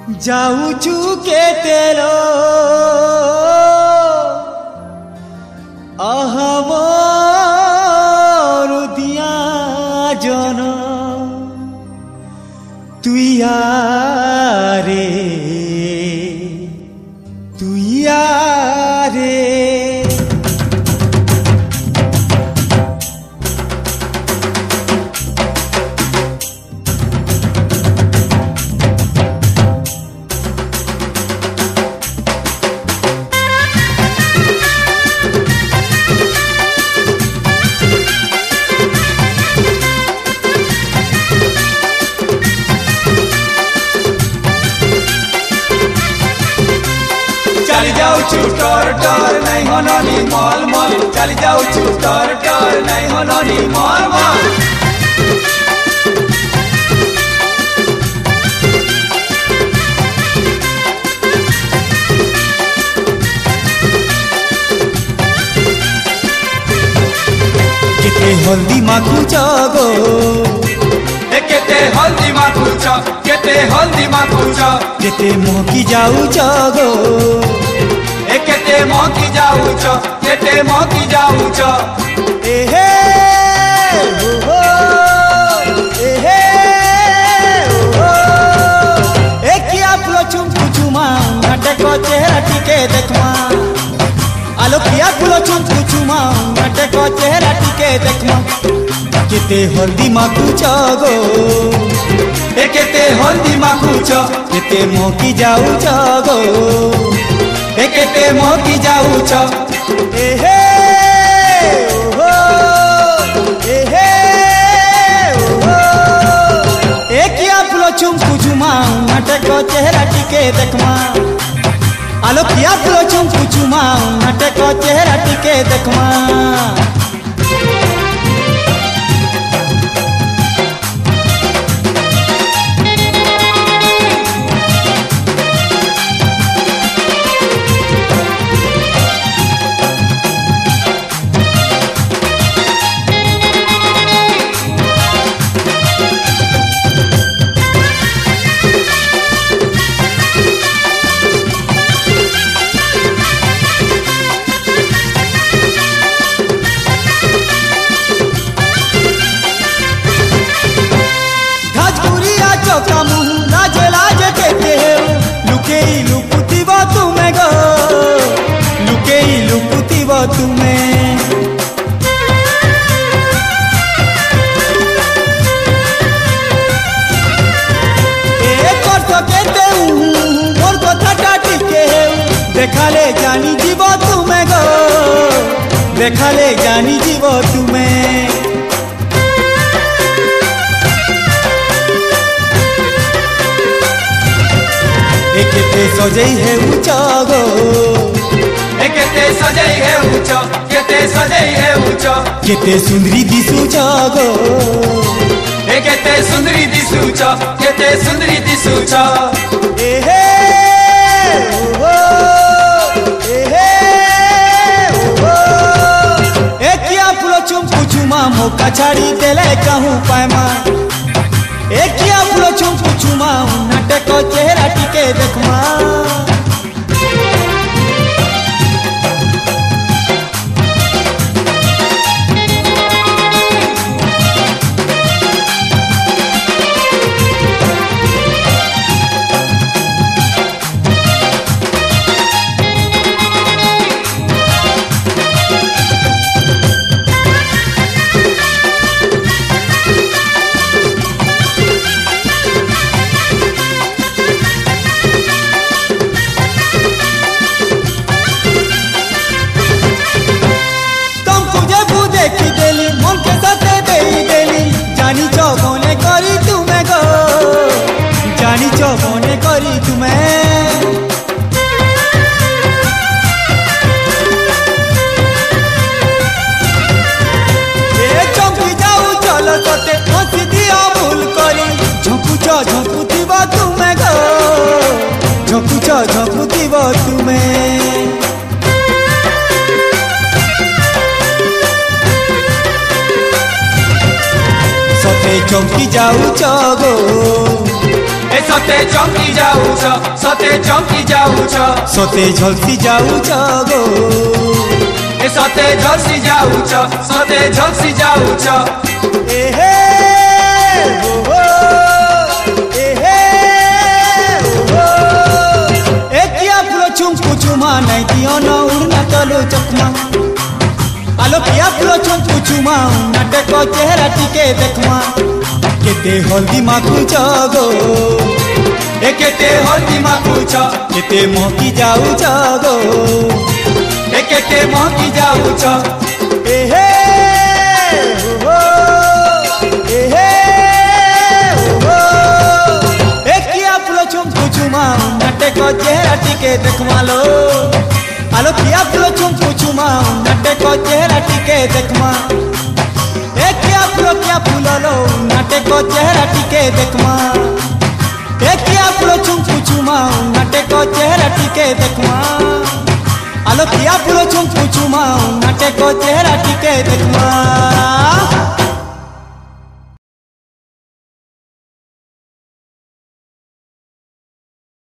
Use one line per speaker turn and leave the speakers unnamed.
जाऊचु के तेरो अहमोर दिया जन तुया रे
चली जाऊचु टोर टोर नहीं होनी मॉल मॉल चली जाऊचु टोर टोर नहीं होनी मॉल मॉल
केते हल्दी माखुच गो
केते हल्दी माखुच केते हल्दी माखुच
केते महकी जाऊच गो
केते महकी जाऊच केते महकी जाऊच
एहे हो एहे हो एकिया फुलो चुमकु चुमा नाटक चेहरा टिके देखमा आलो किया फुलो चुमकु चुमा नाटक चेहरा टिके देखमा केते हल्दी माखुच गो
केते हल्दी माखुच
केते महकी जाऊच गो
केते महकी जाऊच
एहे हो एहे हो एकिया फुलो चुमकु चुमा नाटक चेहरा टिके देखमा आलो किया फुलो चुमकु चुमा नाटक चेहरा टिके देखमा लाजे लाजे कहते लुके लुकुती वो तुम्हें गो लुके लुकुती वो तुम्हें एक और तो कहते मोर को थटा टिके देखा ले जानी जीवो तुम्हें गो देखा ले जानी जीवो तुम्हें केते सजई है ऊंचा गो
केते सजई है ऊंचा केते सजई है ऊंचा
केते सुंदरी दिसुचा गो
केते सुंदरी दिसुचा केते सुंदरी दिसुचा
एहे हो एहे हो एकिया फुलो चुमकु चुमा मोका छाड़ी देले कहूं पायमा एकिया फुलो चुमकु चुमा नाटक चेहरा टिके देखमा चौबने करी तुम्हें चौकी जाऊ चलो तोते हंसी दिया भूल करी झुकुच झुकुथिब तुम्हें गो झुकुच झुकुथिब तुम्हें सते चौकी जाऊ गो
सते चमकी जाऊछ सते चमकी जाऊछ
सते झलसी जाऊछ गो
सते झलसी जाऊछ सते झलसी जाऊछ
एहे ओहो एहे ओहो एकिया फुलो चुमकु चुमा नहीं दियो न उड़ना तलो चकमा आलो पिया फुलो चुमकु चुमा नाटे को चेहरा टिके देखमा केते हल्दी माखुछ गो
केते हल्दी माखुछ
केते महकी जाऊछ गो
केते महकी जाऊछ
एहे ओहो एहे ओहो एकिया फुलो चुमकु चुमा नाटे को चेहरा टिके देखमा लो आलो पिया फुलो चुमकु चुमा नाटे को चेहरा टिके देखमा एकिया फुलो लो नाटे को चेहरा टिके देखमा एकिया फुलो चुमकु चुमा नाटे को चेहरा टिके देखमा आलो पिया फुलो चुमकु चुमा नाटे को चेहरा टिके देखमा।